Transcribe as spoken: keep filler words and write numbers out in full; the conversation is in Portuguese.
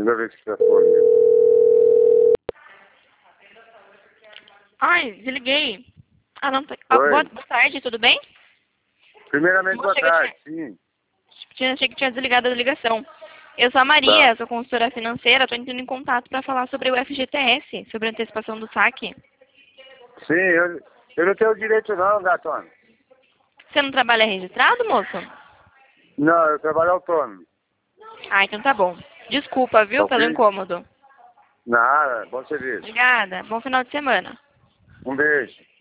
Primeira vez que você foi. Ai, desliguei. Ah, não. Tá... Ah, Oi. boa, boa tarde, tudo bem? Primeiramente, boa Achei que eu tarde, sim. tinha, achei que tinha desligado a ligação. Eu sou a Tá. Maria, sou consultora financeira, estou entrando em contato para falar sobre o F G T S, sobre a antecipação do saque. Sim, eu, eu não tenho direito não, gatona. Você não trabalha registrado, moço? Não, eu trabalho autônomo. Ah, então tá bom. Desculpa, viu, pelo Ok? incômodo. Nada, bom serviço. Obrigada. Bom final de semana. Um beijo.